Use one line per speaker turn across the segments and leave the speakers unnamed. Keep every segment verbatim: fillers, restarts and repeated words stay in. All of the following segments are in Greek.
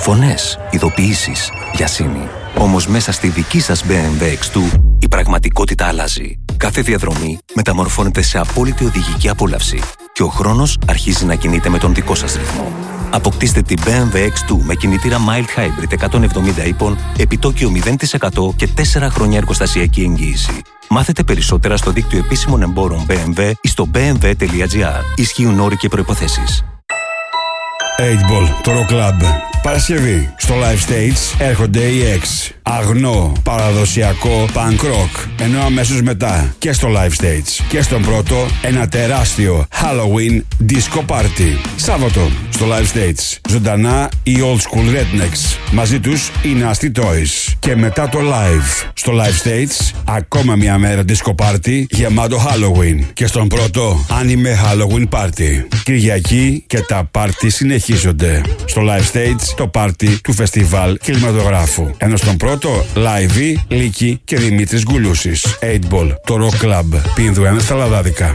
Φωνές, ειδοποιήσεις, γιασίνη. Όμως μέσα στη δική σας μπι εμ ντάμπλιου εξ δύο η πραγματικότητα αλλάζει. Κάθε διαδρομή μεταμορφώνεται σε απόλυτη οδηγική απόλαυση και ο χρόνος αρχίζει να κινείται με τον δικό σας ρυθμό. Αποκτήστε την μπι εμ ντάμπλιου εξ δύο με κινητήρα Mild Hybrid εκατόν εβδομήντα ύπων, επιτόκιο μηδέν τοις εκατό και τέσσερα χρόνια εργοστασιακή εγγύηση. Μάθετε περισσότερα στο δίκτυο επίσημων εμπόρων μπι εμ ντάμπλιου ή στο μπι εμ ντάμπλιου τελεία τζι άρ. Ισχύουν όροι και προϋποθέσεις.
οκτώ Ball, το Rock Club. Παρασκευή, στο Live Stage έρχονται οι X. Αγνό, παραδοσιακό punk rock. Ενώ αμέσως μετά και στο Live Stage και στον πρώτο ένα τεράστιο Halloween disco party. Σάββατο, στο Live Stage, ζωντανά οι Old School Rednecks. Μαζί τους οι Nasty Toys. Και μετά το live, στο Live Stage, ακόμα μια μέρα disco party γεμάτο Halloween. Και στον πρώτο, anime Halloween party. Κυριακή και τα party συνεχίζονται. Στο Live Stage, το πάρτι του φεστιβάλ κινηματογράφου. Ενώ στον πρώτο, Live, Λίκη και Δημήτρης Γκουλούσης. οκτώ Ball, το Rock Club. Πίνδου ένα στα Λαδάδικα.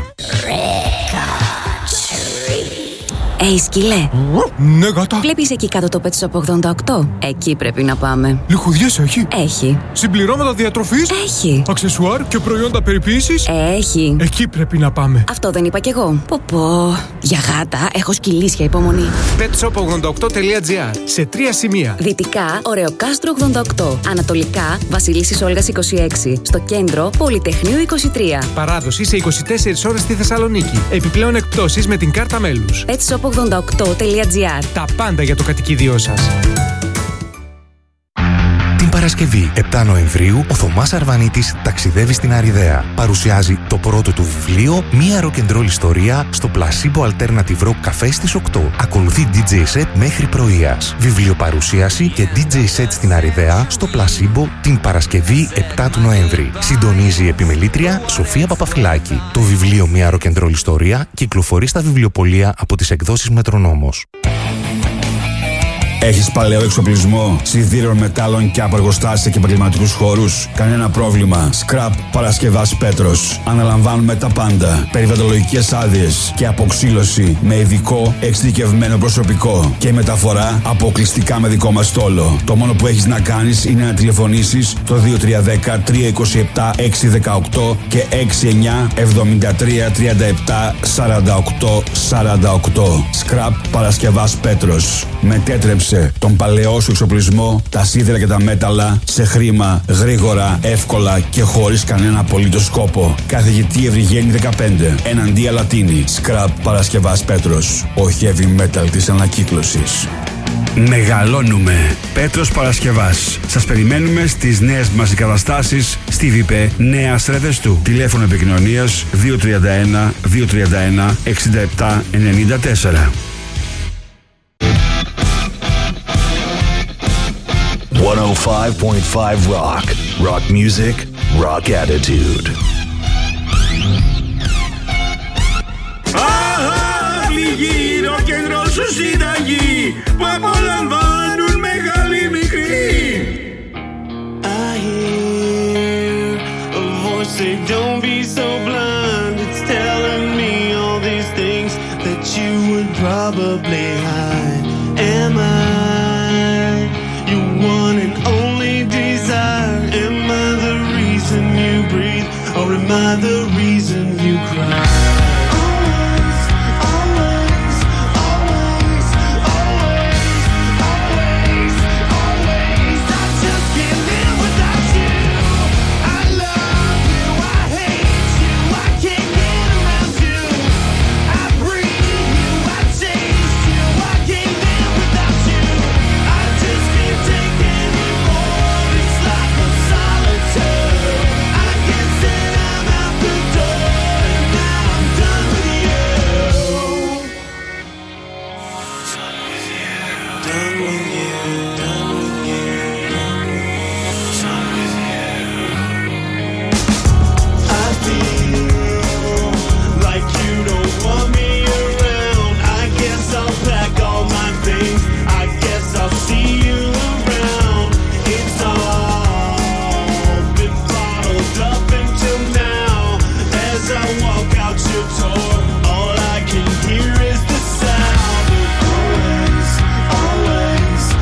Ει σκύλε.
Ναι, γάτα.
Βλέπεις εκεί κάτω το Pet Shop ογδόντα οκτώ? Εκεί πρέπει να πάμε.
Λιχουδιές έχει?
Έχει.
Συμπληρώματα διατροφής?
Έχει.
Αξεσουάρ και προϊόντα περιποίησης?
Έχει.
Εκεί πρέπει να πάμε.
Αυτό δεν είπα κι εγώ. Πω πω. Για γάτα έχω σκυλίσια υπομονή.
πετ σοπ ογδόντα οκτώ τελεία τζι άρ. Σε τρία σημεία.
Δυτικά, Ωρεοκάστρο ογδόντα οκτώ. Ανατολικά, Βασιλίσσης Όλγας είκοσι έξι. Στο κέντρο, Πολυτεχνείου είκοσι τρία.
Παράδοση σε είκοσι τέσσερις ώρες στη Θεσσαλονίκη. Επιπλέον εκπτώσεις με την κάρτα μέλους.
πετ σοπ ογδόντα οκτώ τελεία τζι άρ.
Τα πάντα για το κατοικίδιό σας.
Την Παρασκευή επτά Νοεμβρίου, ο Θωμάς Αρβανίτης ταξιδεύει στην Αριδαία. Παρουσιάζει το πρώτο του βιβλίο, μία ροκεντρόλ ιστορία, στο Placebo Alternative Rock Café στις οκτώ. Ακολουθεί ντι τζέι set μέχρι πρωίας. Βιβλιοπαρουσίαση και ντι τζέι set στην Αριδαία, στο Placebo, την Παρασκευή επτά του Νοέμβρη. Συντονίζει η επιμελήτρια Σοφία Παπαφυλάκη. Το βιβλίο «Μία ροκεντρόλ ιστορία» κυκλοφορεί στα βιβλιοπωλεία από τις εκδόσεις Μετρονόμος.
Έχεις παλαιό εξοπλισμό, σιδήρων, μετάλλων και από εργοστάσια και επαγγελματικούς χώρους? Κανένα πρόβλημα. Scrap Παρασκευάς Πέτρος. Αναλαμβάνουμε τα πάντα. Περιβαλλοντολογικές άδειες και αποξύλωση με ειδικό εξειδικευμένο προσωπικό. Και μεταφορά αποκλειστικά με δικό μας στόλο. Το μόνο που έχεις να κάνεις είναι να τηλεφωνήσεις το δύο τρία ένα μηδέν τρία δύο επτά έξι ένα οκτώ και έξι εννιά εβδομήντα τρία τριάντα επτά σαράντα οκτώ σαράντα οκτώ. Scrap Παρασκευάς Πέτρος. Μετέτρεψε τον παλαιό σου εξοπλισμό, τα σίδερα και τα μέταλλα σε χρήμα, γρήγορα, εύκολα και χωρίς κανένα απολύτως σκόπο. Καθηγητή Ευρυγένη δεκαπέντε, εναντία Λατίνη. Scrap Παρασκευάς Πέτρος. Ο heavy metal της ανακύκλωσης. Μεγαλώνουμε. Πέτρος Παρασκευάς. Σας περιμένουμε στις νέες μας εγκαταστάσεις στη ΒΙΠΕ Νέας Ρεδεστού. Τηλέφωνο επικοινωνίας δύο τρία ένα δύο τρία ένα έξι επτά εννιά τέσσερα.
εκατόν πέντε κόμμα πέντε Rock. Rock music, rock attitude.
Αχ, γύρω κέντρο σου συνταγή που απολαμβάνουν μεγάλοι μικροί. I hear a voice say don't be so blind. It's telling me all these things that you would probably hide. Am I your one and only desire? Am I the reason you breathe, or am I the reason you cry? Always, always, always, always, always, always. I just can't live without you. I love you, I hate you, I can't get around you. I breathe you, I taste you, I can't live without you. I just can't take anymore. It's like I'm solitaire. I can't say I'm out the door, and now I'm done with you. Done with you. Done with you. Done with you. Done with you. I feel like you don't want me around. I guess I'll pack all my things. I guess I'll see you around. It's all been bottled up until now. As I walk out your door, all I can hear is the sound of always, always,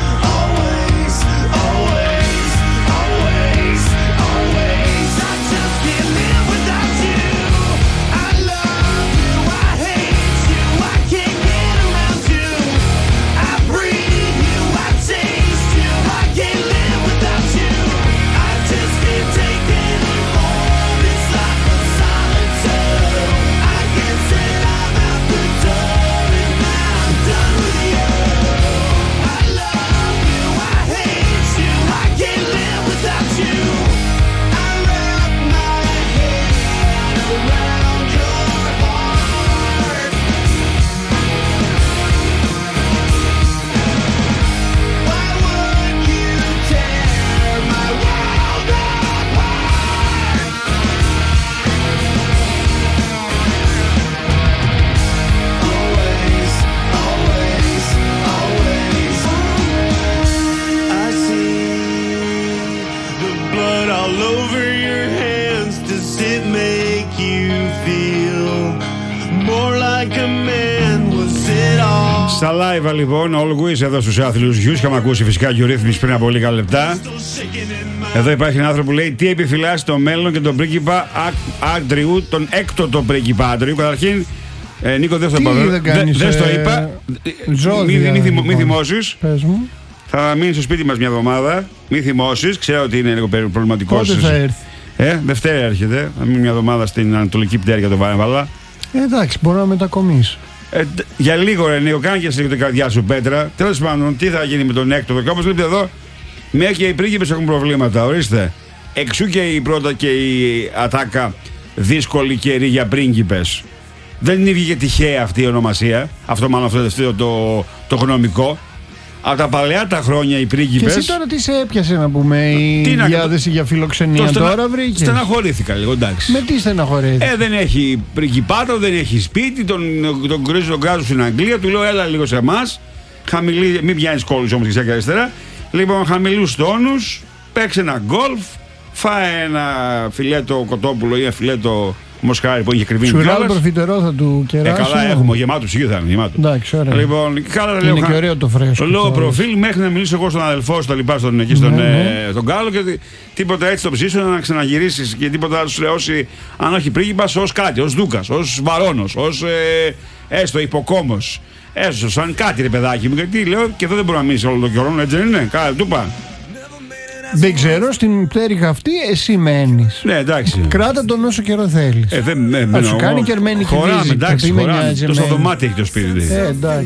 it make you feel more like a man? Was it all?
Στα live λοιπόν, always εδώ στους άθλιους γιους. Είχαμε ακούσει φυσικά Eurythmics πριν από λίγα λεπτά. Εδώ υπάρχει ένα άνθρωπο που λέει: τι επιφυλάσσει το μέλλον και τον πρίγκιπα Άντριου, τον έκτοτο πρίγκιπα Άντριου. Καταρχήν, ε, Νίκο, δεν στο το είπα. Μην θυμώσεις. Θα μείνει στο σπίτι μας μια εβδομάδα. Μην θυμώσεις. Ξέρω ότι είναι λίγο προβληματικό.
Πότε θα έρθει?
Ε, Δευτέρα έρχεται. Θα μείνει μια εβδομάδα στην Ανατολική Πτέρυγα το Βάρβαλα.
Ε, εντάξει, μπορώ να μετακομίσω.
Ε, για λίγο ρε Νίκο, κάνε και εσύ την καρδιά σου, Πέτρα. Τέλος πάντων, τι θα γίνει με τον έκτοτο? Και όπως βλέπετε εδώ, μέχρι και οι πρίγκιπες έχουν προβλήματα. Ορίστε. Εξού και η πρώτα και η ατάκα δύσκολη καιρή για πρίγκιπες. Δεν βγήκε τυχαία αυτή η ονομασία. Αυτό μάλλον αυτό το, το, το γνωμικό. Από τα παλαιά τα χρόνια οι πρίγκιπες.
Και εσύ τώρα τι σε έπιασε να πούμε, η τι διάδεση να... για φιλοξενία το τώρα βρήκες?
Στεναχωρήθηκα λίγο, εντάξει.
Με τι στεναχωρήθηκα?
Ε, δεν έχει πριγκιπάτο, δεν έχει σπίτι, τον, τον κρίζει τον κράζω στην Αγγλία. Του λέω έλα λίγο σε εμάς. Χαμηλή, μην πιάνεις κόλλους όμως και αριστερά. Λοιπόν, χαμηλούς τόνους, παίξε ένα γκολφ, φάε ένα φιλέτο κοτόπουλο ή ένα φιλέτο μοσχάρι που είχε κρυβίνει.
Σουράλ προφιτερό θα του κεράσω.
Ε, καλά έχουμε, γεμάτο ψυγείο θα είναι, γεμάτο.
Εντάξει, ωραία.
Λοιπόν, καλά,
είναι
λέω,
και ωραίο το φρέσκο.
Low προφίλ μέχρι να μιλήσω εγώ στον αδελφό σου, λοιπά, στον, εκεί στον,
ναι, ναι.
ε, τον Γκάλο και τίποτα έτσι το ψήσω να ξαναγυρίσεις και τίποτα να σου όσοι, αν όχι πρίγκιπας, ως κάτι, ως Δούκας, ως Βαρόνος, ως ε, έστω υποκόμος. Έστω σαν κάτι ρε παιδάκι μου, γιατί λέω και εδώ δεν μπορεί να μείνει όλο τον καιρό, έτσι δεν είναι, κάτι του είπα.
Δεν ξέρω, στην πτέρυγα αυτή εσύ μένεις.
Ναι, εντάξει.
Κράτα τον όσο καιρό θέλεις.
Ε, δεν, ε,
θα σου κάνει και ερμένη και
χωράμε, εντάξει, χωράμε. Το στο δωμάτιο έχει το σπίτι.
Ε, εντάξει.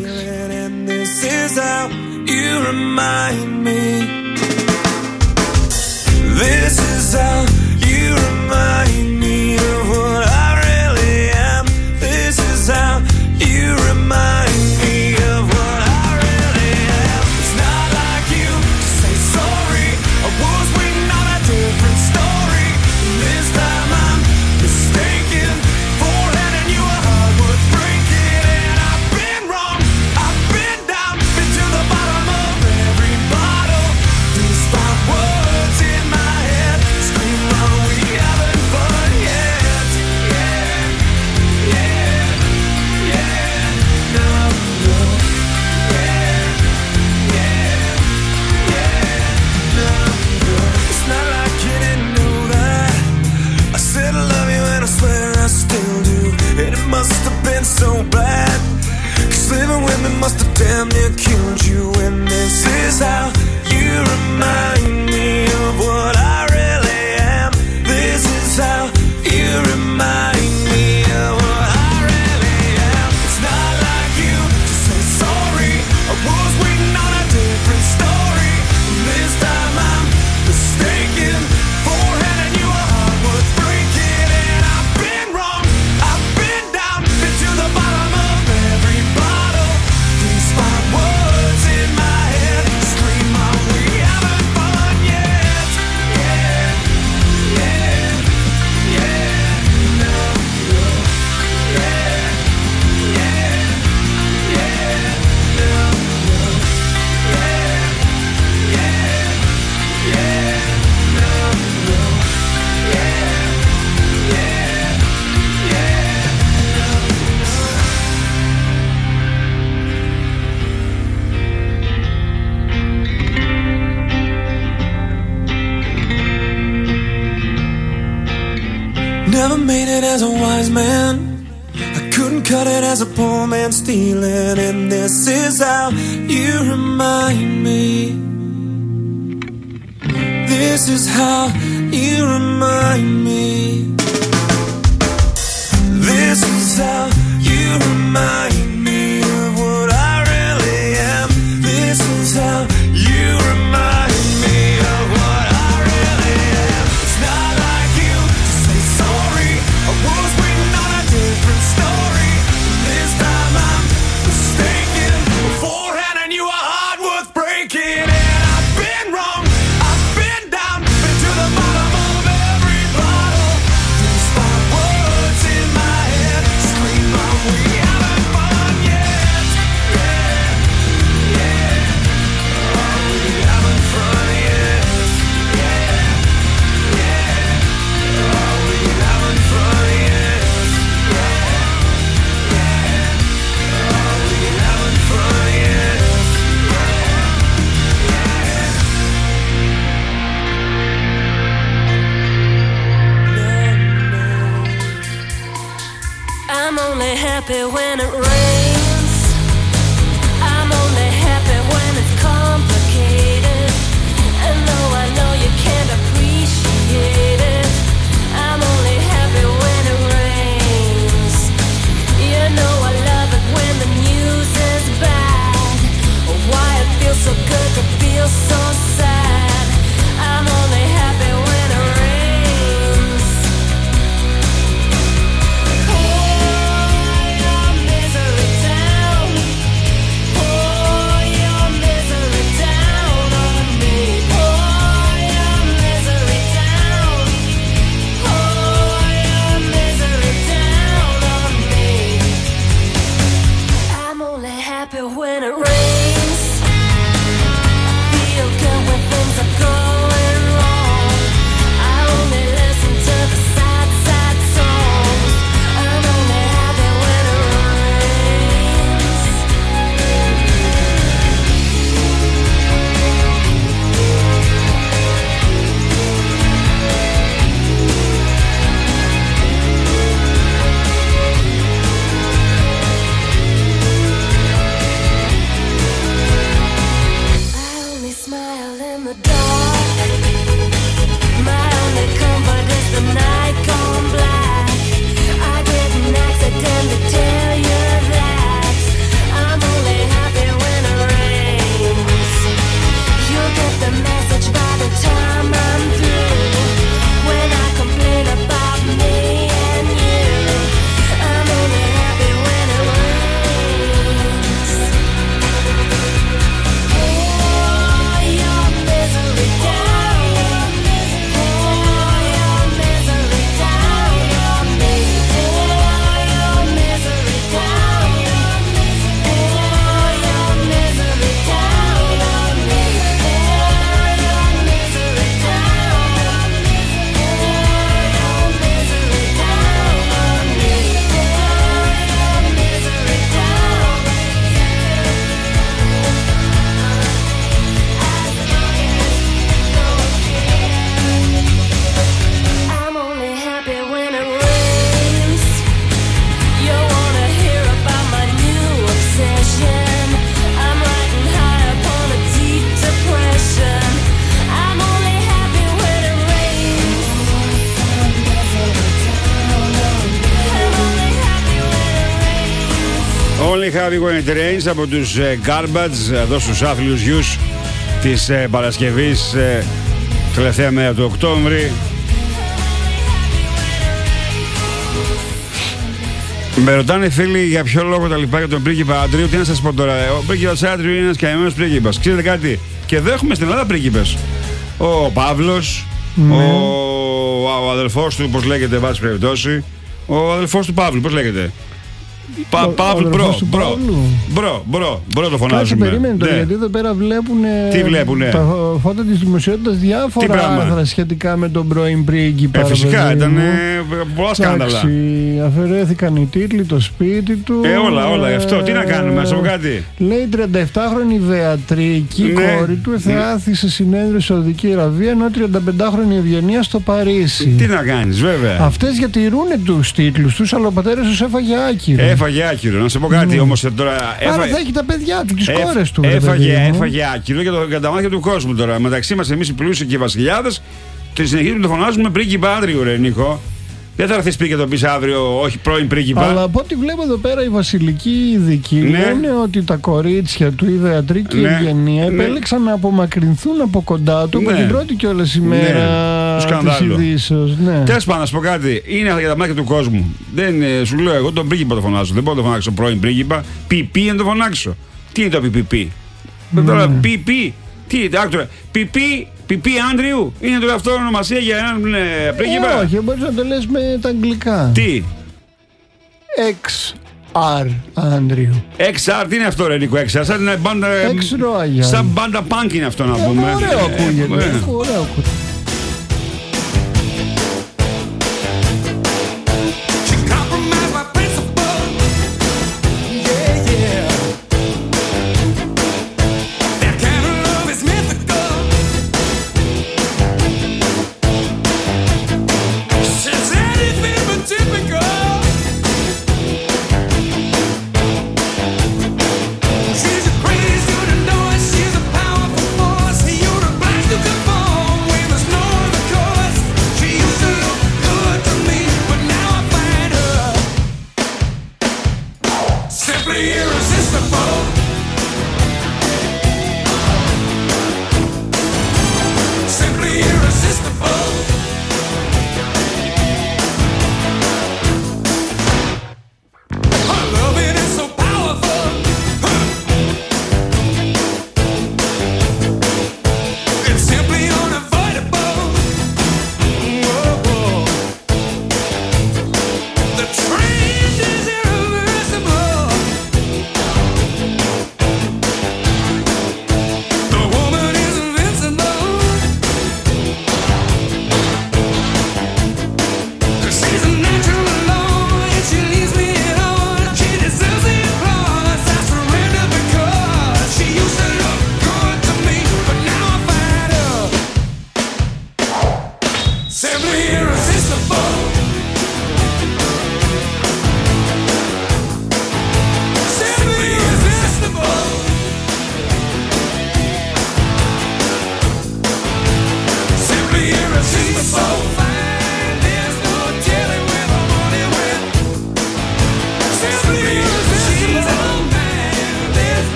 This is how you remind me of what I really am. This is how you remind me of what I really am. It's not like you to say sorry. I was waiting on a different story. This time I'm mistaken for handing you a heart worth breaking. And I've been wrong, I've been down, been to the bottom of every bottle. These five words in my head scream, are we having fun yet? Yeah, yeah, yeah, no, no, yeah, yeah, yeah, no, no. It's not like you didn't know that I said I love you and I swear I still do. And it must have been so bad, 'cause living with me must have damn near killed you. And this is how you remind me of what I really am. This is how you remind me of what I really am. It's not like you to say sorry. I was waiting on a different story. This time I'm mistaken for handing you a heart worth breaking. And I've been wrong, I've been down, been to the bottom of every bottle. These five words in my head scream, are we having fun yet? Yeah, yeah, yeah, no, no, yeah, yeah, yeah, no, no, yeah, yeah, yeah, no, no, yeah, yeah, yeah, never made it as a wise man. I couldn't cut it as a poor man stealing. And this is how you remind me. This is how you remind me. This is how you remind me of what I really am. This is how you remind me of what I really am. It's not like you to say sorry. I was waiting on a different story. This time I'm mistaken for handing you a heart worth breaking. And I've been wrong, I've been down, been to the bottom of every bottle. These five words in my head scream, are we having fun?
happy when it rains. I'm only happy when it's complicated. And though I know you can't appreciate it, I'm only happy when it rains. You know I love it when the news is bad. Why it feels so good to feel so sad. I'm only happy when it rains. Pour your misery down. Pour your misery down on me. Pour your misery down. Pour your misery down on me. I'm only happy when it rains. I feel good when things are going wrong. I only listen to the sad, sad songs. I'm only happy when it rains. I only smile in the dark. My only comfort is the night gone black. I didn't accidentally tell you that. I'm only happy when it rains. You'll get the message by the time I'm through. When I complain about me and you, I'm only happy when it rains. Pour your misery down. Pour your misery down on me. Pour your misery down. Pour your misery down on me. Pour your misery down. Pour your misery down on me. I'm only happy when it rains. You wanna hear about my new obsession? I'm riding high upon a deep depression. I'm only happy when it rains. I'm only happy when it rains.
Only Happy When It Rains από τους ε, Garbage εδώ στους άθλιους γιους της ε, Παρασκευής, ε, τελευταία μέρα του Οκτώβρη. Με ρωτάνε φίλοι για ποιο λόγο τα λοιπά για τον πρίγκιπα Άντριου. Τι να σας πω τώρα, ο πρίγκιπας Άντριου είναι ένας καημένος πρίγκιπας. Ξέρετε κάτι, και εδώ έχουμε στην Ελλάδα πρίγκιπες. Ο Παύλος,
Ναι.
ο, ο αδελφός του, πώς λέγεται, εν πάση περιπτώσει. Ο αδελφός του Παύλου, πώς λέγεται. Πα,
Ο-
Παύλου,
ο
μπρο,
αδελφός του
μπρο,
Παύλου.
μπρο, μπρο, μπρο το
Κάτσε,
φωνάζουμε.
περίμενε το,
Ναι.
γιατί εδώ πέρα βλέπουνε.
Τι βλέπουνε?
Τα φώτα της δημοσιότητας,
Τι
διάφορα
πράγμα?
άρθρα σχετικά με τον πρώην πρίγκιπα.
Ε, φυσικά,
ρε παιδί
ήταν
μου.
πολλά σκάνδαλα.
Εντάξει, αφαιρέθηκαν οι τίτλοι, το σπίτι του.
Ε, όλα, όλα, γι' αυτό. Τι να κάνουμε, να σου πω κάτι.
Λέει τριανταεφτάχρονη Βεατρίκη, η
Ναι.
κόρη του, εθεάθη σε συνέδριο στη Σαουδική Αραβία, ενώ τριανταπεντάχρονη Ευγενία στο Παρίσι.
Τι να κάνεις, βέβαια.
Αυτές διατηρούν τους τίτλους τους, αλλά ο πατέρας τους έφαγε άκυρο.
Έφαγε άκυρο. Να σου πω κάτι
Ναι.
όμως τώρα.
Άρα
Έφαγε,
θα έχει τα παιδιά του, τις
έφ-
κόρες του. ρε
έφαγε,
παιδί μου.
έφαγε άκυρο για, το, για τα μάτια του κόσμου τώρα. Μεταξύ μας εμείς οι πλούσιοι και οι βασιλιάδες, και συνεχίζουμε να το φωνάζουμε πρίγκιπα Άντριου, ρε Νίκο. Δεν θα έρθει σπίτι και το πει αύριο, όχι πρώην πρίγκιπα.
Αλλά από ό,τι βλέπω εδώ πέρα, οι βασιλικοί ειδικοί
Ναι.
λένε ότι τα κορίτσια του, η Βεατρίκη και η
Ναι.
Ευγενία,
Ναι.
επέλεξαν να απομακρυνθούν από κοντά του από
Ναι.
την πρώτη κιόλας ημέρα
Ναι.
της
Σκανδάλο.
ειδήσεως. Ναι.
Τέλος πάντων, να σου πω κάτι. Είναι για τα μάτια του κόσμου. Δεν, ε, σου λέω εγώ τον πρίγκιπα το φωνάζω. Δεν μπορώ να το φωνάξω πρώην πρίγκιπα. Πιπί να το φωνάξω. Τι είναι το πιπί.
Ναι.
Τώρα πιπί. Τι είναι, άκουρα. Πιπί. Πιπί Άντριου. Είναι τώρα αυτό ονομασία για έναν ε, πρίγκιπα.
Ε, όχι, μπορείς να το λες με τα αγγλικά.
Τι.
Εξ αρ Άντριου.
εξ αρ, τι είναι αυτό ρε Νίκο, εξ αρ, σαν είναι μπάντα,
Εξ Royal.
σαν μπάντα punk είναι αυτό να πούμε.
Ωραίο ακούγεται.
Ε, ε.
Ωραίο ακούγεται.
Typical.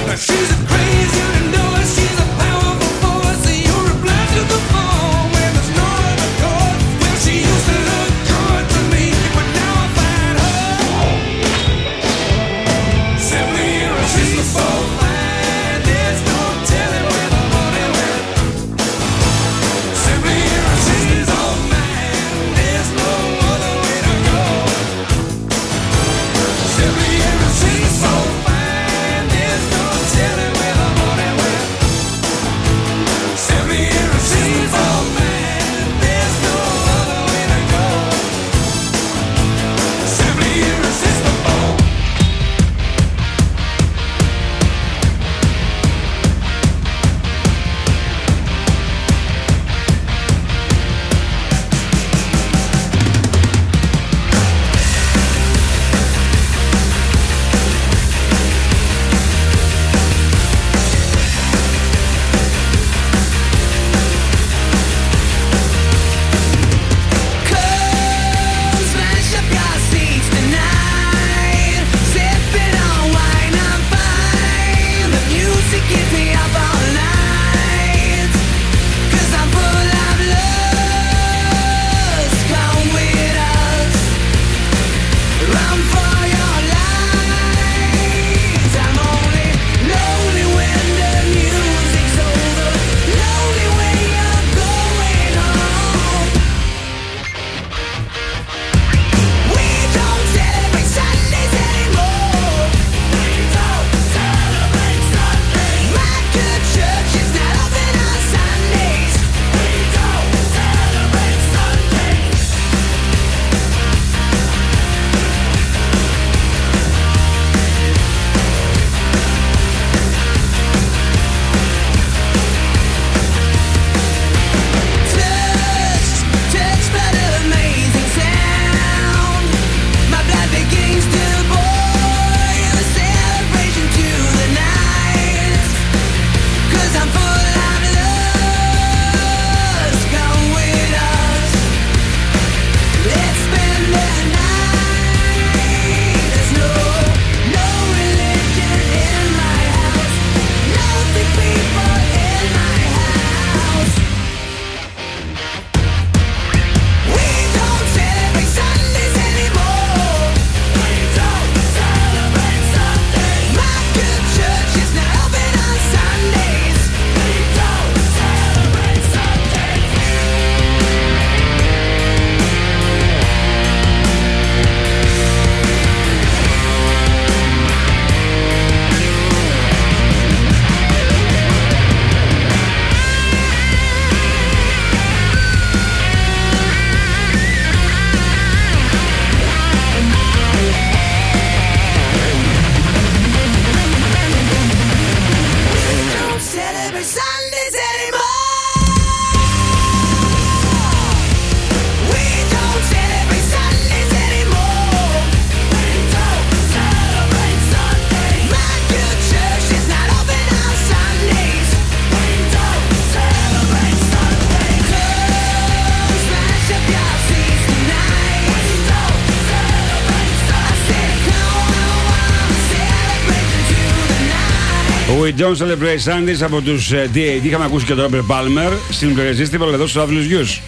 We Don't Celebrate Sundays από τους ντι έι ντι. Είχαμε ακούσει και τον Robert Palmer στην Υπεργαζίστημα εδώ στους Αύλιους Γιους.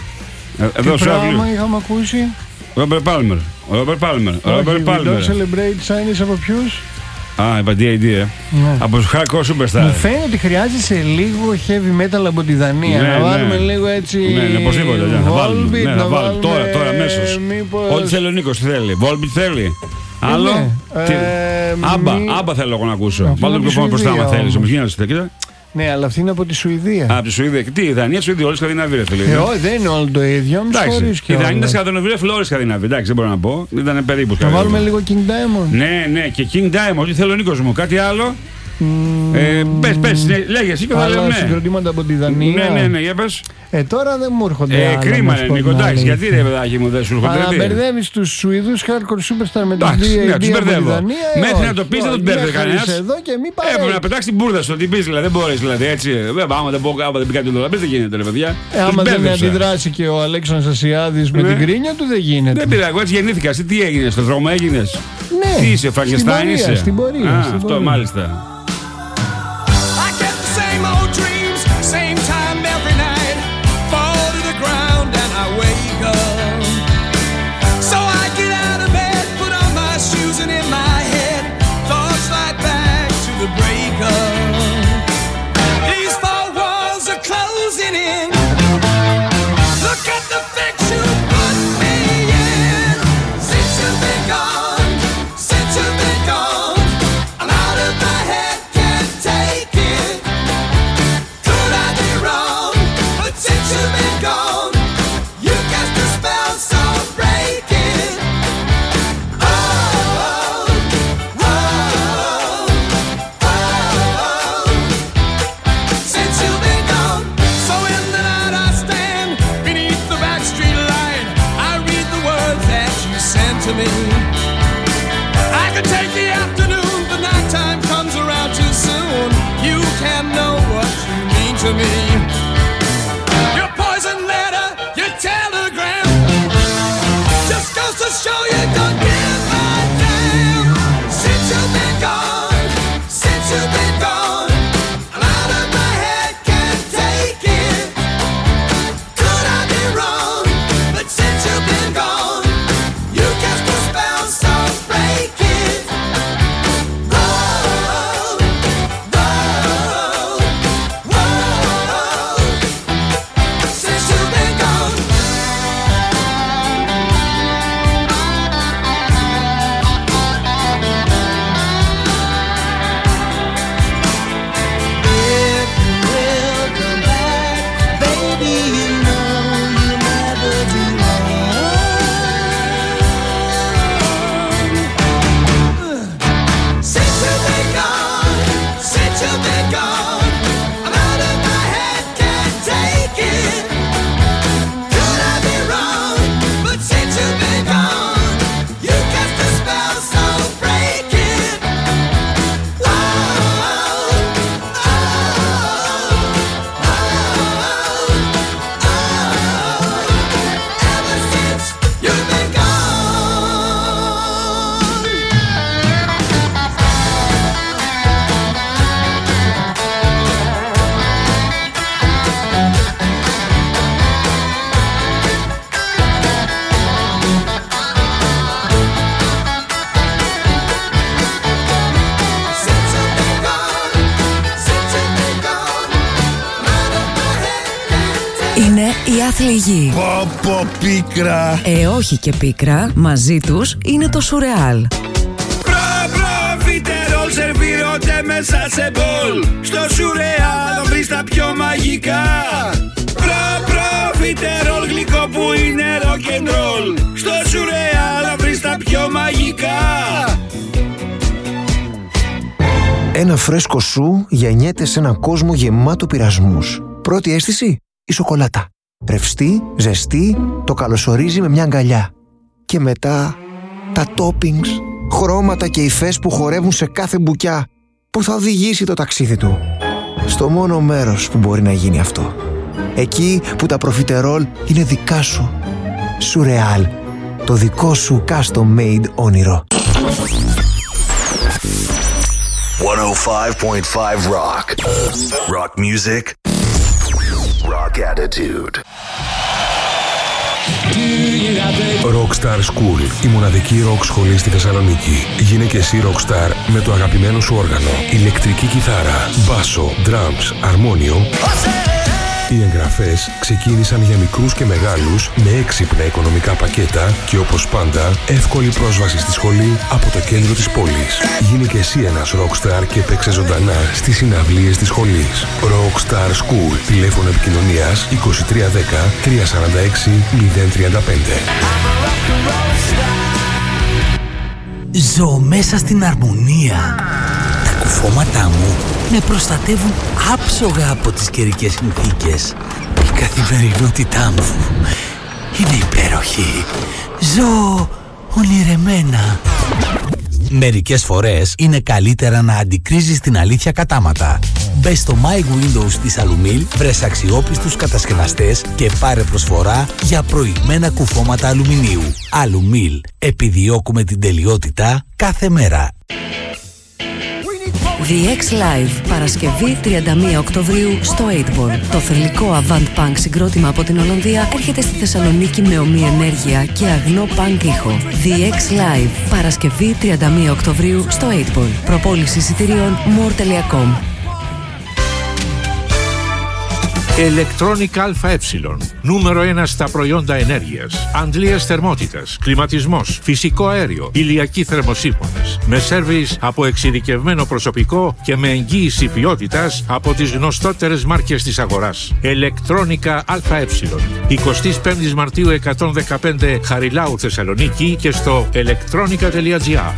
Εδώ στους Αύλιους. Τι είχαμε ακούσει?
Robert Palmer. Robert Palmer. Robert Palmer.
We Don't Celebrate Sundays από ποιους?
Α, είπα ντι έι ντι, ε. Ναι. Από τους Hardcore Superstar.
Μου φαίνεται ότι χρειάζεσαι λίγο heavy metal από τη Δανία. Ναι, να βάλουμε ναι. λίγο έτσι.
Ναι, ναι, οπωσδήποτε. Ναι, να βάλουμε. Ναι, να βάλουμε. Τώρα, τώρα, αμέσως. Μήπως... Ό,τι θέλει ο Νίκος, τι θέλει. Volbeat θέλει. Άλλο.
Ναι.
Τι...
Ε,
άμπα,
μη...
άμπα θέλω εγώ να ακούσω. Βάλτε το μικρόφωνο μπροστά, άμα θέλει. Όμως γίνεται, κοίτα.
Ναι, αλλά αυτή είναι από τη Σουηδία.
Α, από τη Σουηδία. Τι, η Δανία, Σουηδία, όλη Σκανδιναβία, ρε φίλε.
Ε, όχι, δεν είναι όλο το ίδιο.
Εντάξει. Η Δανία είναι Σκανδιναβία, όλη Σκανδιναβία. Εντάξει, δεν μπορώ να πω. Ήταν περίπου.
Θα βάλουμε λίγο King Diamond.
Ναι, ναι, και King Diamond, ό,τι θέλω ο Νίκος μου. Κάτι άλλο. Mm, ε, πες, πες, ναι, λέγε εσύ και θα λέω ναι.
Συγκροτήματα από τη Δανία.
Ναι, ναι, ναι, για πες.
Ε, τώρα δεν μου έρχονται.
Ε, κρίμα είναι, Νίκο, εντάξει, γιατί ρε παιδάκι μου δεν σου έρχονται.
Αλλά μπερδεύεις τους Σουηδούς Hardcore Superstar με τον ντι έι ντι από τη Δανία.
Μέχρι να το πεις δεν τον μπερδεύει κανένας. Έπρεπε να πετάξει την μπουρδα στο τι πεις, δηλαδή δεν μπορείς δηλαδή έτσι. Άμα δεν πει κάτι τώρα, δεν γίνεται ρε παιδιά.
Άμα δεν αντιδράσει και ο Αλέξανδρος Ασιάδης με την κρίνια του δεν γίνεται.
Δεν πειράζει, εγώ έτσι γεννήθηκα. Τι έγινες, στον δρόμο έγινες?
Ναι,
τι είσαι, Φραγκεστάιν είσαι?
Στην πορεία.
Αυτό μάλιστα.
to me. Your poison letter, your telegram, just goes to show you don't give a damn. Since you've been gone, since you've been gone, I'm out of my head, can't take it. Could I be wrong? But since you've been gone, you cast a spell, so break it. Whoa, whoa, whoa. Since you've been gone. If you will come back, baby, you know you'll never be wrong. Since you've been gone, since you've been gone, I'm out of my head, can't take it. Could I be wrong? But since you've been gone, you cast a spell, so break it. Oh, oh, oh, ever since you've been gone. Since you've been gone, since you've been gone, I'm out of my head, can't take it.
Είναι οι άθλοι γη.
Πω πω πίκρα.
Ε, όχι και πίκρα. Μαζί τους είναι το σουρεάλ.
Προφιτερόλ σερβίρονται μέσα σε μπολ. Στο σουρεάλ θα βρεις τα πιο μαγικά. Προφιτερόλ γλυκό που είναι rock'n'roll. Στο σουρεάλ θα βρεις τα πιο μαγικά.
Ένα φρέσκο σου γεννιέται σε έναν κόσμο γεμάτο πειρασμούς. Πρώτη αίσθηση, η σοκολάτα. Ρευστή, ζεστή, το καλωσορίζει με μια αγκαλιά. Και μετά, τα toppings, χρώματα και υφές που χορεύουν σε κάθε μπουκιά, που θα οδηγήσει το ταξίδι του. Στο μόνο μέρος που μπορεί να γίνει αυτό. Εκεί που τα προφιτερόλ είναι δικά σου. Σουρεάλ, το δικό σου custom-made όνειρο.
εκατόν πέντε κόμμα πέντε Rock. Rock music. Rock attitude.
Rockstar School, η μοναδική rock σχολή στη Θεσσαλονίκη. Γίνε και εσύ rockstar με το αγαπημένο σου όργανο, ηλεκτρική κιθάρα, μπάσο, drums, αρμόνιο. Οι εγγραφές ξεκίνησαν για μικρούς και μεγάλους με έξυπνα οικονομικά πακέτα και όπως πάντα εύκολη πρόσβαση στη σχολή από το κέντρο της πόλης. Γίνε και εσύ ένας rockstar και παίξε ζωντανά στις συναυλίες της σχολής. Rockstar School, τηλέφωνο επικοινωνίας είκοσι τρία δέκα τριακόσια σαράντα έξι μηδέν τριάντα πέντε.
Ζω μέσα στην αρμονία. Τα κουφώματά μου με προστατεύουν άψογα από τις καιρικές συνθήκες. Η καθημερινότητά μου είναι υπέροχη. Ζω ονειρεμένα. Μερικές φορές είναι καλύτερα να αντικρίζεις την αλήθεια κατάματα. Μπες στο My Windows της Alumil, βρες αξιόπιστους κατασκευαστές και πάρε προσφορά για προηγμένα κουφώματα αλουμινίου. Alumil. Επιδιώκουμε την τελειότητα κάθε μέρα.
The X Live, Παρασκευή τριάντα μία Οκτωβρίου στο Eightborn. Το θρυλικό Avant Punk συγκρότημα από την Ολλανδία έρχεται στη Θεσσαλονίκη με ομή ενέργεια και αγνό punk ήχο. The X Live, Παρασκευή τριάντα μία Οκτωβρίου στο Eightborn. Προπόληση εισιτηρίων more τελεία com.
Electronic ΑΕ. Νούμερο ένα στα προϊόντα ενέργειας. Αντλίας θερμότητας, κλιματισμός, φυσικό αέριο, ηλιακοί θερμοσύφωνες. Με σέρβις από εξειδικευμένο προσωπικό και με εγγύηση ποιότητας από τις γνωστότερες μάρκες της αγοράς. Electronica ΑΕ. εικοστή πέμπτη Μαρτίου εκατόν δεκαπέντε Χαριλάου Θεσσαλονίκη και στο electronica τελεία gr.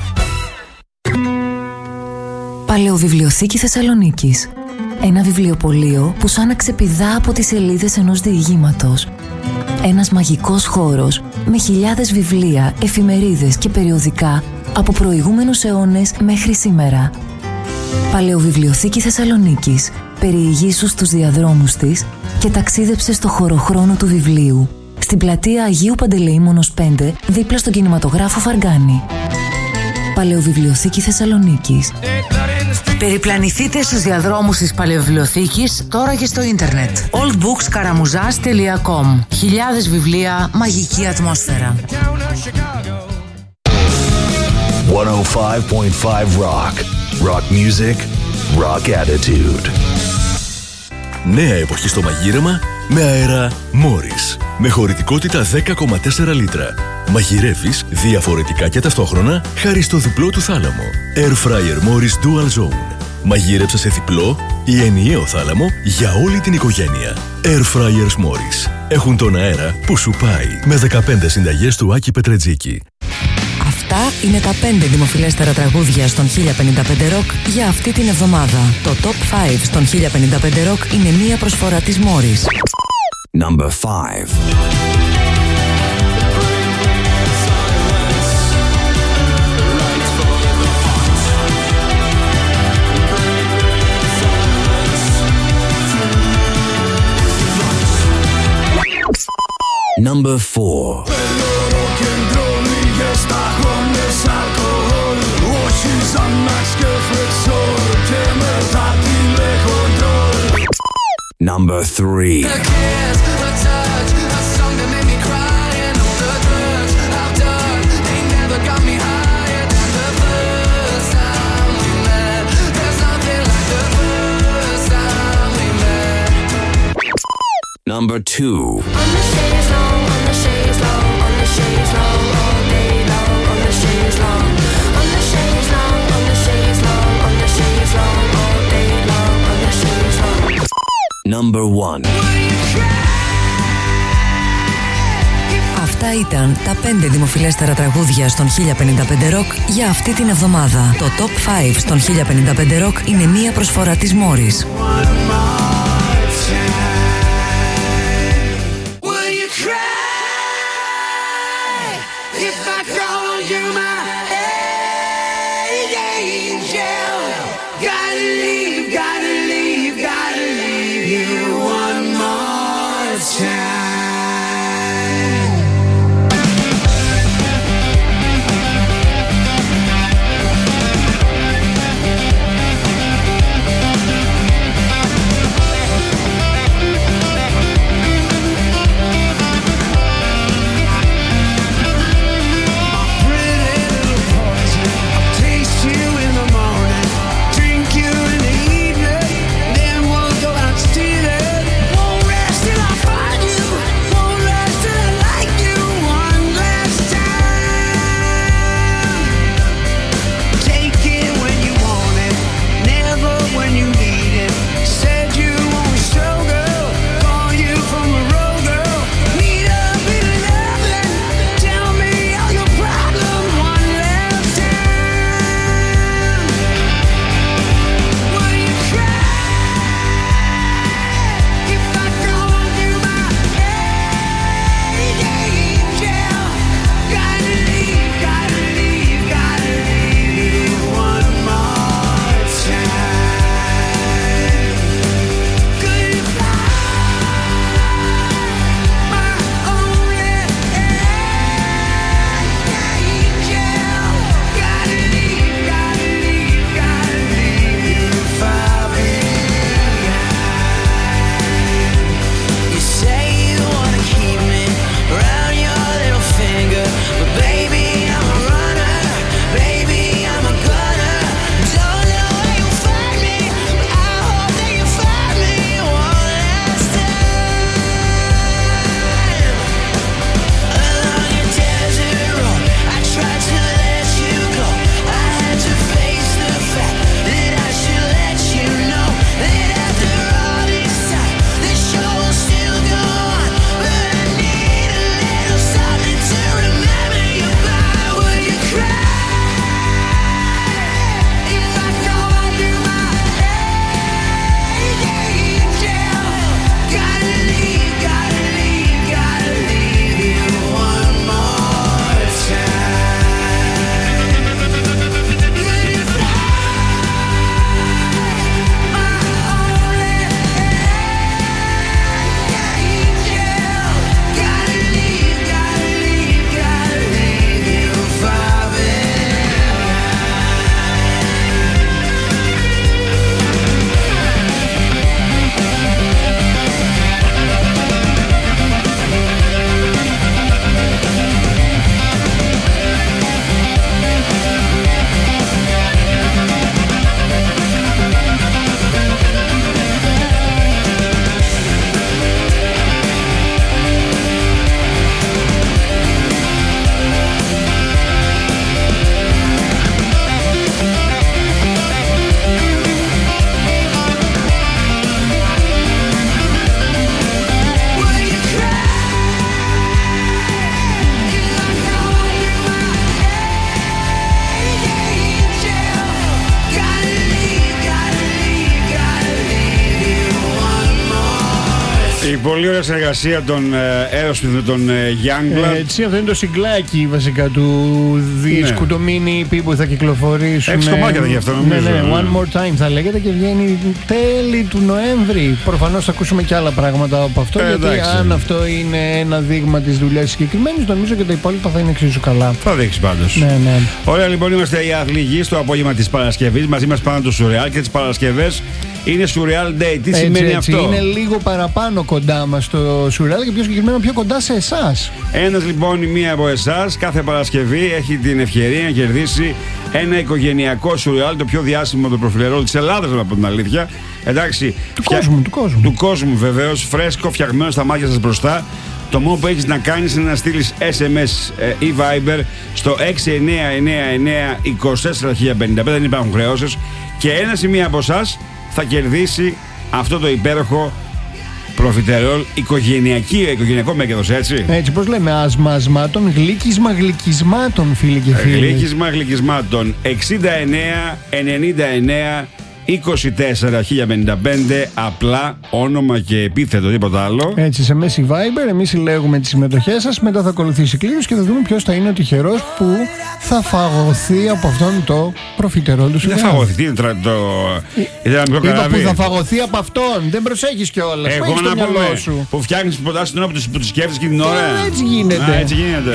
Παλαιοβιβλιοθήκη Θεσσαλονίκης. Ένα βιβλιοπωλείο που σαν να ξεπηδά από τις σελίδες ενός διηγήματος. Ένας μαγικός χώρος με χιλιάδες βιβλία, εφημερίδες και περιοδικά από προηγούμενους αιώνες μέχρι σήμερα. Παλαιοβιβλιοθήκη Θεσσαλονίκης. Περιηγήσου στους διαδρόμους της και ταξίδεψε στο χωροχρόνο του βιβλίου. Στην πλατεία Αγίου Παντελεήμονος πέντε, δίπλα στον κινηματογράφο Φαργκάνη. Παλαιοβιβλιοθήκη Θεσσαλονίκης.
Περιπλανηθείτε στους διαδρόμους της Παλαιοβιβλιοθήκης τώρα και στο ίντερνετ. oldbookskaramuzas τελεία com. Χιλιάδες βιβλία, μαγική ατμόσφαιρα.
εκατόν πέντε κόμμα πέντε Rock. Rock music, rock attitude.
Νέα εποχή στο μαγείρεμα με αέρα Morris. Με χωρητικότητα δέκα κόμμα τέσσερα λίτρα. Μαγειρεύεις διαφορετικά και ταυτόχρονα χάρη στο διπλό του θάλαμο. Air Fryer Morris Dual Zone. Μαγείρεψε σε διπλό ή ενιαίο θάλαμο για όλη την οικογένεια. Air Fryers Morris. Έχουν τον αέρα που σου πάει. Με δεκαπέντε συνταγές του Άκη Πετρετζίκη.
Αυτά είναι τα πέντε δημοφιλέστερα τραγούδια στον χίλια πενήντα πέντε Rock για αυτή την εβδομάδα. Το Top πέντε στον χίλια πενήντα πέντε Rock είναι μία προσφορά της Morris.
Number five. Number four. Number three. Number two. Number one.
Αυτά ήταν τα πέντε δημοφιλέστερα τραγούδια στον χίλια πενήντα πέντε Rock για αυτή την εβδομάδα. Το Top πέντε στον χίλια πενήντα πέντε Rock είναι μία προσφορά της Morris.
Pretty little
πολύ ωραία συνεργασία των Aerosmith με τον Youngblood.
Έτσι, αυτό είναι το συγκλάκι βασικά του δίσκου,
Ναι.
το mini ι πι που θα κυκλοφορήσουν.
Έξι κομμάτια θα γι' αυτό, νομίζω.
Ναι, ναι, One More Time θα λέγεται και βγαίνει τέλη του Νοέμβρη. Προφανώς θα ακούσουμε και άλλα πράγματα από αυτό,
Ε,
γιατί
εντάξει.
αν αυτό είναι ένα δείγμα της δουλειάς συγκεκριμένης, νομίζω και τα υπόλοιπα θα είναι εξίσου καλά.
Θα δείξει πάντως.
Ναι, ναι.
Ωραία, λοιπόν, είμαστε οι άθλοι γης στο απόγευμα της Παρασκευής. Μαζί μας πάνω το Surreal και τις Παρασκευές είναι Surreal Day. Τι
Έτσι,
σημαίνει
έτσι,
αυτό?
είναι λίγο παραπάνω κοντά μας το Surreal και πιο συγκεκριμένα πιο κοντά σε εσάς.
Ένας λοιπόν ή μία από εσάς κάθε Παρασκευή έχει την ευκαιρία να κερδίσει ένα οικογενειακό Surreal, το πιο διάσημο το προφιλερόλ της Ελλάδας, να πω την αλήθεια. Εντάξει,
του κόσμου, του κόσμου.
Του κόσμου βεβαίως, φρέσκο, φτιαγμένο στα μάτια σας μπροστά. Το μόνο που έχεις να κάνεις είναι να στείλεις ες εμ ες ή Viber στο έξι εννιά εννιά εννιά είκοσι τέσσερα χίλια πενήντα πέντε, δεν υπάρχουν χρεώσεις, και ένας ή μία από εσάς θα κερδίσει αυτό το υπέροχο προφιτερόλ, οικογενειακή, οικογενειακό μέγεθος, έτσι.
Έτσι, πώς λέμε, άσμα ασμάτων, γλύκισμα γλυκισμάτων, φίλοι και φίλοι.
Γλύκισμα γλυκισμάτων. εξήντα εννιά ενενήντα εννιά είκοσι τέσσερα χίλια πενήντα πέντε, απλά όνομα και επίθετο, τίποτα άλλο.
Έτσι, σε μέση Viber, εμείς συλλέγουμε τις συμμετοχές σας. Μετά θα ακολουθήσει κλήρωση και θα δούμε ποιος θα είναι ο τυχερός που θα φαγωθεί από αυτόν το προφιτερόλ του
Δεν
Surreal.
φαγωθεί, τι είναι τρα- το. Ήταν ένα μικρό
Είπα
καράβι.
που θα φαγωθεί από αυτόν. Δεν προσέχεις κιόλας.
Εγώ
Έχεις το
να
μυαλό
πούμε
σου.
που φτιάχνεις προτάσεις την ώρα που τις- που τις σκέφτεσαι και την ώρα.
Ε, έτσι γίνεται.
Α, έτσι γίνεται.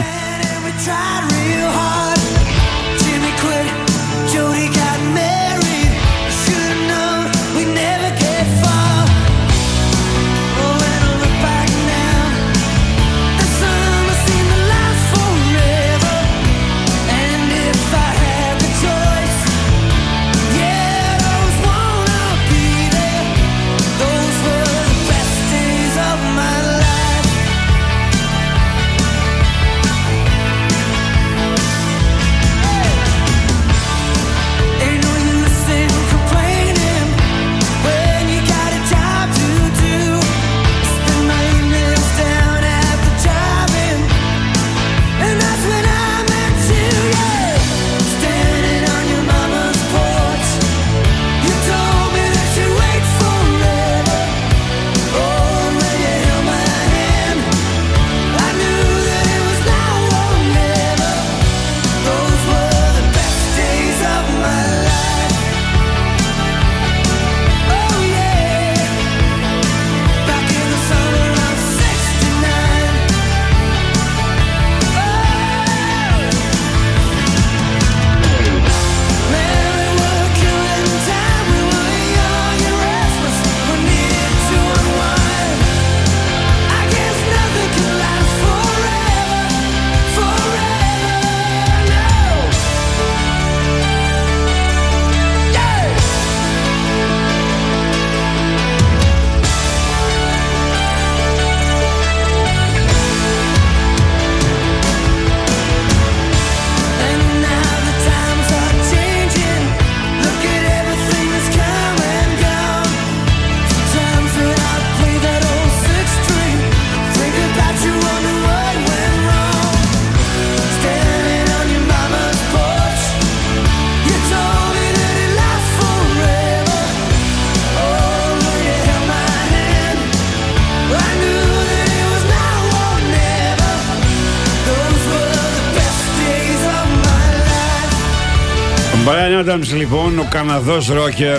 Brian Adams, λοιπόν, ο Καναδός ρόκερ,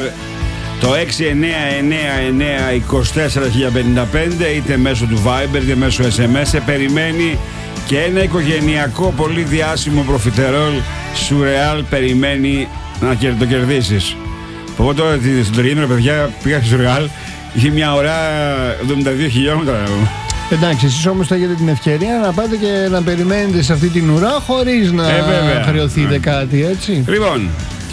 το έξι εννιά εννιά εννιά είκοσι τέσσερα χίλια πενήντα πέντε, είτε μέσω του Viber είτε μέσω ες εμ ες, σε περιμένει και ένα οικογενειακό πολύ διάσημο προφιτερόλ Surreal περιμένει να το κερδίσεις. Εγώ τώρα στην Τριγήμερο, παιδιά, πήγα στη Surreal, είχε μια ώρα εβδομήντα δύο χιλιόμετρα.
Εντάξει, εσείς όμως θα έχετε την ευκαιρία να πάτε και να περιμένετε σε αυτή την ουρά χωρίς να
ε,
χρεωθείτε κάτι, έτσι.
Λοιπόν,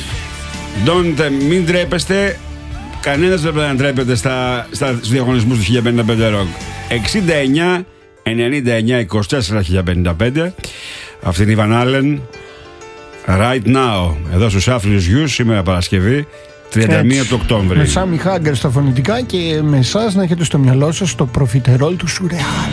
don't, μην τρέπεστε. Κανένας δεν πρέπει να τρέπεται στα, στα, στους διαγωνισμούς του χίλια πενήντα πέντε Rock. εξήντα εννιά ενενήντα εννιά είκοσι τέσσερα χίλια πενήντα πέντε. Αυτή είναι η Van Allen. Right now. Εδώ στους Άφλιους Γιους, σήμερα Παρασκευή, τριάντα μία του Οκτώβρη.
Με Σάμι Χάγκερ στα φωνητικά και με εσάς να έχετε στο μυαλό σας το προφιτερόλ του Surreal.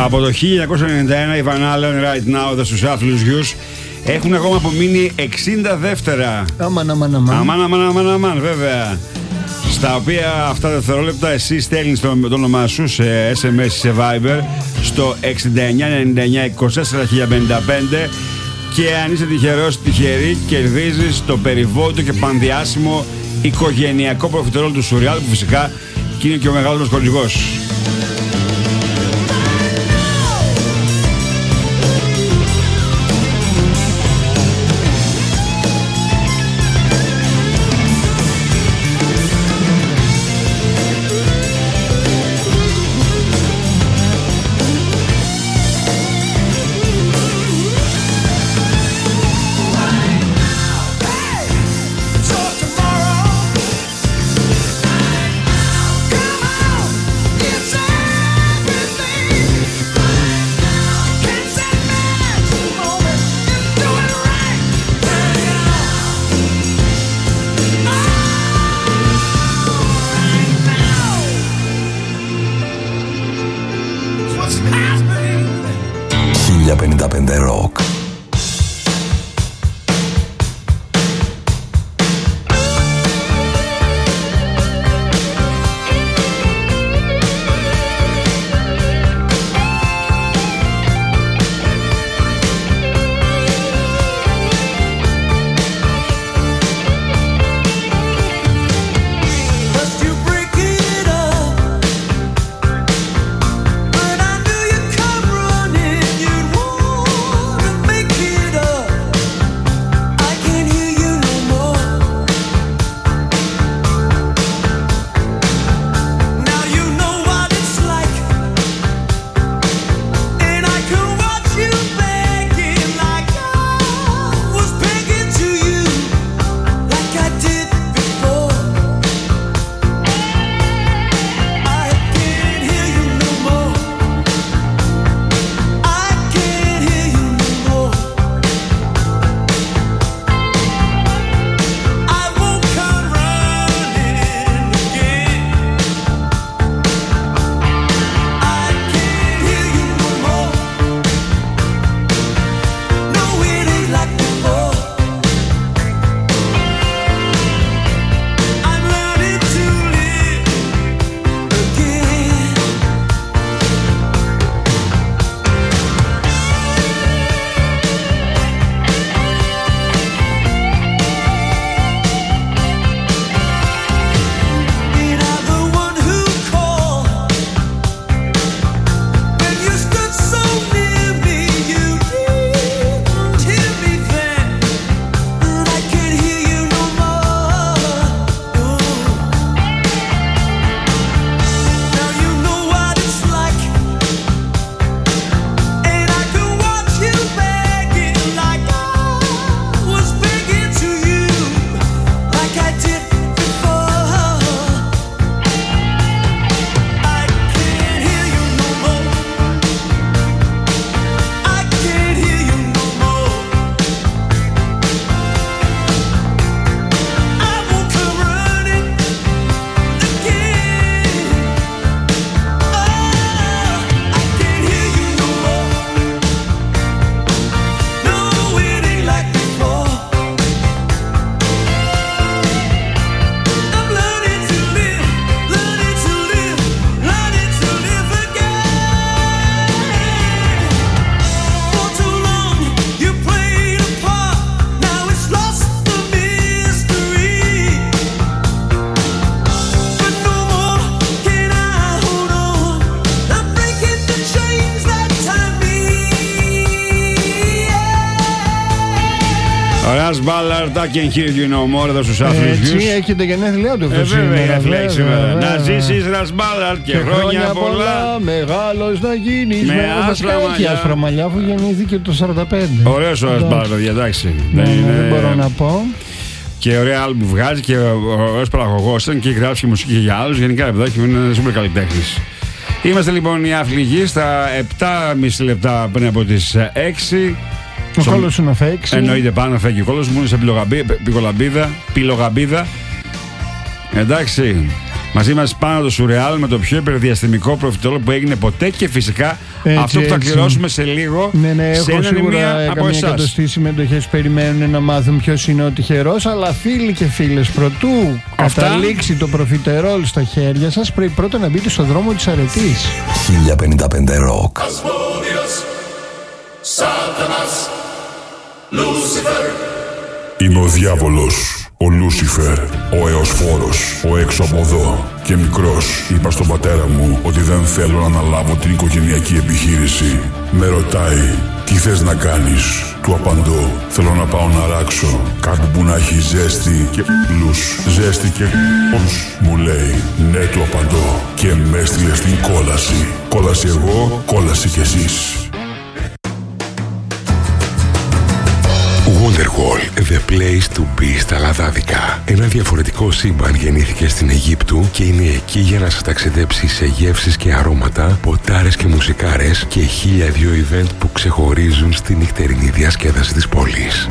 Από το χίλια εννιακόσια ενενήντα ένα οι Van Halen Right Now εδώ στους άθλιους γιους έχουν ακόμα απομείνει εξήντα δεύτερα.
Αμάν, αμάν, αμάν.
Αμάν, αμάν, αμάν, αμάν, βέβαια. Στα οποία αυτά τα δευτερόλεπτα εσύ στέλνεις το, το όνομά σου σε ες εμ ες, σε Viber στο εξήντα εννιά ενενήντα εννιά είκοσι τέσσερα χίλια πενήντα πέντε και αν είσαι τυχερός, τυχερή, κερδίζεις το περιβόητο και πανδιάσιμο οικογενειακό προφιτερόλ του Σουριάλ, που φυσικά και είναι και ο μεγάλος χορηγός.
χίλια πενήντα πέντε Rock.
Russ Ballard, I can hear you no more, εδώ στους άθλους γιους.
Έτσι, έχετε γενέθλιά του
Ε, βέβαια, γενέθλια σήμερα. Να ζήσεις Russ Ballard και,
και
χρόνια πολλά.
Μεγάλος να γίνεις.
Με άσπρα μαλλιά.
Έχει άσπρα μαλλιά, αφού γεννήθηκε το σαράντα πέντε.
Ωραίος ο Russ Ballard, διατάξει.
Ναι, ναι, δεν μπορώ να πω.
Και ωραία άλμπου βγάζει και ωραίος παραγωγός ήταν και γράψει και μουσική για άλλους. Γενικά, παιδάκι μου είναι σούπερ καλλιτέχνης. Είμαστε λοιπόν οι Αφληγοί στα επτά και μισό λεπτά πριν από τις έξι.
Ο Σο... κόλος σου να φέξει.
Εννοείται πάνω να φέγει ο κόλος μου, είναι σε πιλογαμπίδα. Πιλογαμπίδα. Εντάξει. Μαζί μας πάνω το Σουρεάλ με το πιο υπερδιαστημικό προφιτόλο που έγινε ποτέ και φυσικά έτσι, αυτό που θα κληρώσουμε σε λίγο.
Ναι, ναι,
σε
έχω
έναν
σίγουρα
μία από
καμία
εσάς.
εκατοστή συμμετοχές περιμένουν να μάθουν ποιος είναι ο τυχερός, αλλά φίλοι και φίλες, προτού
Αυτά...
καταλήξει το προφιτερόλ στα χέρια σας, πρέπει πρώτα να μπείτε στο δρόμο της αρετής.
χίλια πενήντα πέντε Rock.
Είμαι ο διάβολος, ο Λούσιφερ, ο Εωσφόρος, ο έξω από εδώ. Και μικρός είπα στον πατέρα μου ότι δεν θέλω να αναλάβω την οικογενειακή επιχείρηση. Με ρωτάει, τι θες να κάνεις? Του απαντώ, θέλω να πάω να ράξω κάπου που να έχει ζέστη και λους. Ζέστη και λους, μου λέει. Ναι, του απαντώ και με έστειλε στην κόλαση. Κόλαση εγώ, κόλαση κι εσείς.
Wonderwall, the place to be στα Λαδάδικα. Ένα διαφορετικό σύμπαν γεννήθηκε στην Αιγύπτου και είναι εκεί για να σας ταξιδέψει σε γεύσεις και αρώματα, ποτάρες και μουσικάρες και χίλια δυο event που ξεχωρίζουν στη νυχτερινή διασκέδαση της πόλης.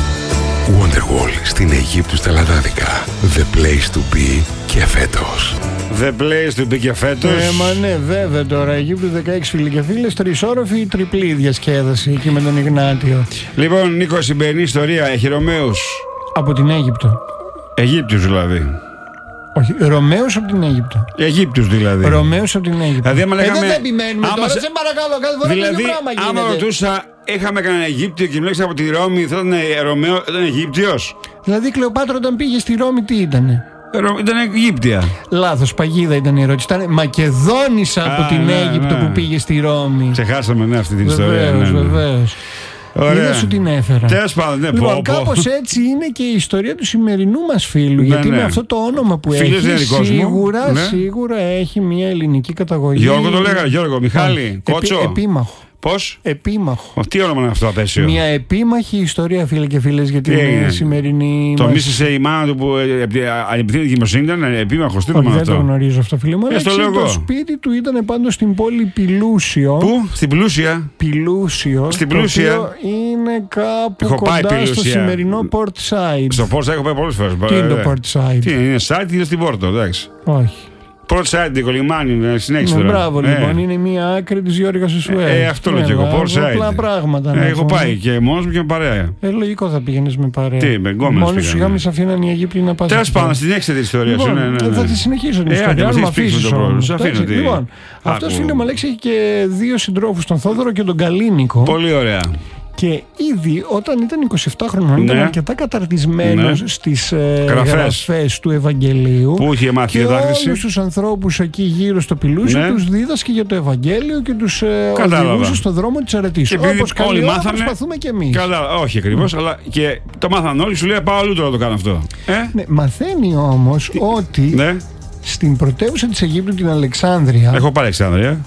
Wonderwall στην Αιγύπτου στα Λαδάδικα. The place to be και φέτος.
The place to be και φέτος.
Ε, μα ναι, βέβαια τώρα. Αιγύπτου δεκαέξι φίλοι και φίλες, τρισόροφη τριπλή διασκέδαση εκεί με τον Ιγνάτιο.
Λοιπόν, Νίκο, σημερινή ιστορία έχει Ρωμαίους.
Από την Αίγυπτο.
Αιγύπτιους δηλαδή.
Όχι, Ρωμαίους από την Αίγυπτο.
Αιγύπτιους δηλαδή.
Ρωμαίους από την Αίγυπτο.
Δηλαδή, άμα λέγαμε...
Εδώ δεν επιμένουμε
άμα
τώρα,
σε...
σε παρακαλώ, κάθε φορά
δηλαδή,
το ίδιο πράγμα γίνεται.
άμα ρωτούσα, είχαμε κανένα Αιγύπτιο και μιλέξα από τη Ρώμη, θα ήταν Ρωμαίο, ήταν Αιγύπτιος.
Δηλαδή, η Κλεοπάτρα όταν πήγε στη Ρώμη, τι ήτανε?
Ήταν Αιγύπτια.
Λάθος, παγίδα ήταν η ερώτηση. Ήταν Μακεδόνισσα από την
ναι,
Αίγυπτο
ναι.
που πήγε στη Ρώμη.
Ξεχάσαμε ναι, αυτή την
βεβαίως,
ιστορία. Ναι, ναι.
Βεβαίως. Είδα σου την έφερα.
Τέλος πάντων, ναι,
λοιπόν,
πω, πω.
κάπως έτσι είναι και η ιστορία του σημερινού μας φίλου.
Ναι,
γιατί
ναι.
με αυτό το όνομα που
Φίλος
έχει, σίγουρα,
μου. Ναι.
σίγουρα έχει μια ελληνική καταγωγή.
Γιώργο το λέγα, Γιώργο, Μιχάλη, Κότσο.
Επί, επίμαχο.
Πώς?
Επίμαχο.
Τι όνομα είναι αυτό απέσιο?
Μια επίμαχη ιστορία, φίλε και φίλες, για την
έγινε?
σημερινή.
Το
μας...
μίσησε η μάνα του που ανεπιθύμητη δικαιοσύνη ήταν επίμαχος. Τι
Όχι,
όνομα
δεν
αυτό?
το γνωρίζω αυτό, φίλε μου.
Ε, στο λέω
το
εγώ.
σπίτι του ήταν πάντως στην πόλη Πιλούσιο.
Πού? Στην Πλούσια.
Πιλούσιο.
Στην Πλούσια.
Το οποίο είναι κάπου
Έχω πάει
κοντά
Πιλούσια.
στο σημερινό Port Side.
Στο Port Side έχω πάει πολλές φορές.
Τι είναι το Port Side?
Τι είναι, είναι site ή είναι στην Πόρτο, εντάξει.
Όχι.
Port Side, κολυμάνι, συνέχισε
Ναι,
τώρα.
μπράβο,
Ε.
λοιπόν, είναι μία άκρη της Γιώργας του Σουέζ.
Ε, αυτό λέω και εγώ, Port Side.
Απλά πράγματα.
Ε,
να
έχω
πούμε.
πάει και μόνος μου και με παρέα.
Ε, λογικό θα πήγαινες με παρέα.
Τι, με γκόμενες
Μόνος σου
πήγαμε.
είχαμε σε αφήναν οι Αιγύπτιοι να πας.
Τέλος πάντων, συνέχισε την ιστορία
Λοιπόν,
σου. Ναι, ναι, ναι.
θα τη συνεχίσω την
Ε,
ιστορία.
άντε,
Αν
μας
με
έχεις πείσει
αφήσεις
το πρόβλημα.
όμως.
Σε αφήνω
Εντάξει,
τι-
Λοιπόν, αυτός
Άκου.
φίλε μου Αλέξη έχει και δύο συντρόφους, τον Θόδωρο και τον Καλίνικο.
Πολύ ωραία.
Και ήδη όταν ήταν είκοσι επτά χρονών ήταν
Ναι.
αρκετά καταρτισμένος
Ναι.
στις ε,
Γραφές.
γραφές του Ευαγγελίου.
Πού είχε μάθει
και
διδάκτηση?
όλους τους ανθρώπους εκεί γύρω στο Πιλούσιο
Ναι.
τους δίδασκε για το Ευαγγέλιο και τους ε,
Κατάλαβα.
οδηγούσε στον δρόμο της αρετής.
Και επειδή
Όπως καλή
όλοι
ώρα
μάθανε-
προσπαθούμε κι εμείς.
Καλά, όχι ακριβώς, αλλά και το μάθαν όλοι. Σου λέει πάω αλλού τώρα να το κάνω αυτό. Ε?
Ναι, μαθαίνει όμως ότι
Ναι.
στην πρωτεύουσα της Αιγύπτου, την Αλεξάνδρεια,
Έχω πάρει Αλεξάνδρεια.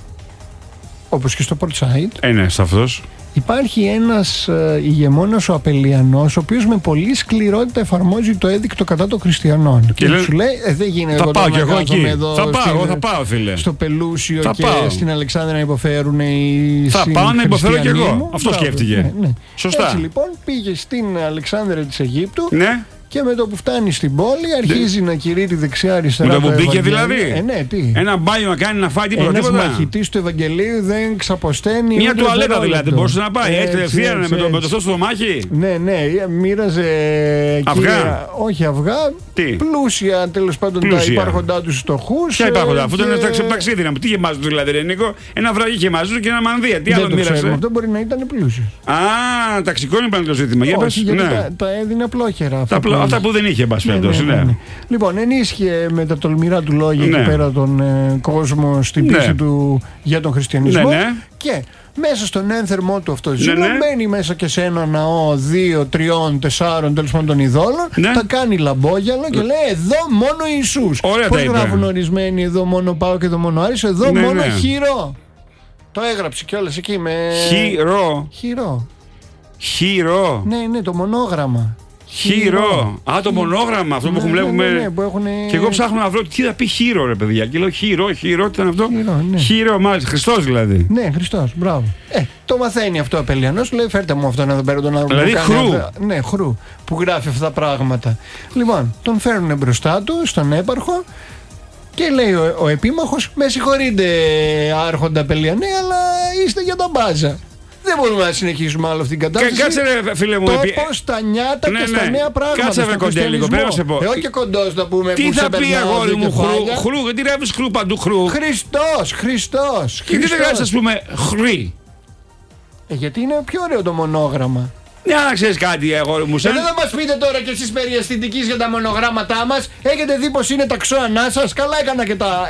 όπως και στο Port Side,
Ε, ναι, σε αυτός.
υπάρχει ένας ε, ηγεμόνας ο Απελιανός, ο οποίος με πολύ σκληρότητα εφαρμόζει το έδικτο κατά των χριστιανών. Και,
Και λένε,
σου λέει, ε, δεν γίνεται
θα
εγώ
πάω
τώρα
κι
να
εγώ
κάθομαι
εκεί.
εδώ
Θα πάω,
στην-
εγώ θα πάω, φίλε.
στο Πελούσιο
Θα
και
πάω.
στην Αλεξάνδρεια να υποφέρουν οι
Θα πάω να υποφέρω κι
συγχριστιανοί
εγώ.
μου.
Αυτό
Μπράβο,
σκέφτηκε.
ναι, ναι.
Σωστά.
Έτσι λοιπόν πήγε στην Αλεξάνδρεια της Αιγύπτου.
Ναι.
Και με το που φτάνει στην πόλη αρχίζει να κηρύττει δεξιά-αριστερά.
Με το που μπήκε
Ευαγγέλιο.
δηλαδή.
Ε, ναι, τι.
Ένα μπάνιο να κάνει να φάει τίποτα.
Ένας
τίποτα.
μαχητής του Ευαγγελίου δεν ξαποσταίνει.
Μια
ούτε
τουαλέτα
δευτερόλεπτο.
δηλαδή. Δεν μπορούσε να πάει. Έτσι
Έτσι,
κατευθείαν
έτσι,
με το, με το
έτσι.
αυτό στο μάχη.
Ναι, ναι, μοίραζε.
Αυγά.
εκεί, όχι αυγά.
Τι?
Πλούσια τέλος πάντων τα
Πλούσια.
υπάρχοντά του φτωχούς.
Ποια υπάρχοντα, αφού
και-
ήταν ταξι- ταξίδι να μου. Τι γεμάζουν δηλαδή, ρε Νίκο. Ένα βραγί γεμάζουν και ένα μανδύα. Τι
Δεν
άλλο
το ξέρουμε.
μοίρασε.
Αυτό μπορεί να ήταν πλούσιο.
Α, ταξικό είναι το ζήτημα. Για πες.
Όχι, γιατί
Ναι.
τα, τα έδινε απλόχερα.
Τα
αυτά
πλο-
που
Αυτά
έλεγε.
που δεν είχε, εν πάση
Ναι,
περιπτώσει.
ναι, ναι,
ναι.
ναι. Λοιπόν, ενίσχυε με τα τολμηρά του λόγια
Ναι.
εκεί πέρα τον ε, κόσμο στην
Ναι.
πίστη του για τον χριστιανισμό.
Ναι, ναι.
Και μέσα στον ένθερμό του αυτό
Ναι,
ζήλο
ναι.
μπαίνει μέσα και σε ένα ναό δύο, τριών, τεσσάρων τέλος πάντων των ειδόλων.
Ναι.
Τα κάνει λαμπόγιαλο και λέει εδώ μόνο Ιησούς.
Ωραία
Πώς
τα είπε.
γράφουν ορισμένοι εδώ μόνο Πάω και εδώ μόνο Άρης, εδώ
Ναι,
μόνο
ναι.
Χειρό. Το έγραψε κιόλας εκεί με.
Χειρό.
Χειρό.
Χειρό.
Ναι, ναι, το μονόγραμμα.
Χειρό. Α, το μονόγραμμα αυτό που
Ναι,
έχουμε
ναι,
βλέπουμε.
ναι, ναι, που έχουνε-
Και εγώ ψάχνω να βρω τι θα πει χείρο, ρε παιδιά. Και λέω χείρο, χείρο, τι ήταν αυτό.
Χείρο, ναι.
Χείρο, μάλιστα. Χριστός δηλαδή.
Ναι, Χριστός, μπράβο. Ε, το μαθαίνει αυτό ο Απελιανός, λέει φέρτε μου αυτόν εδώ πέρα τον άνθρωπο.
Δηλαδή
που κάνει
χρου.
αυτά- Ναι, χρου, που γράφει αυτά τα πράγματα. Λοιπόν, τον φέρνουν μπροστά του, στον έπαρχο, Και λέει ο, ο επίμαχος, με συγχωρείτε άρχοντα Πελιανέ, αλλά είστε για τα μπάζα. Δεν μπορούμε να συνεχίσουμε άλλο αυτήν την κατάσταση.
Κάτσε ρε φίλε μου.
Τόπο στα νιάτα
ναι,
και στα
ναι.
νέα πράγματα.
Κάτσε με κοντέ λίγο, πρέπει να σε πω.
Ε, όχι και κοντός να πούμε.
Τι
που
θα πει αγόρι μου, χρου,
χρου,
χρου, γιατί γράφεις χρου παντού χρου.
Χριστός, Χριστός.
Και τι δεν γράφεις ας πούμε χρυ.
Ε, γιατί είναι πιο ωραίο το μονόγραμμα.
Ναι, να ξέρεις κάτι αγόρι μου.
Σαν... Δεν θα μας πείτε τώρα κι εσείς περί αισθητικής για τα μονογράμματά μας. Έχετε δει πως είναι ταξό ανάσας. Καλά έκανα και τα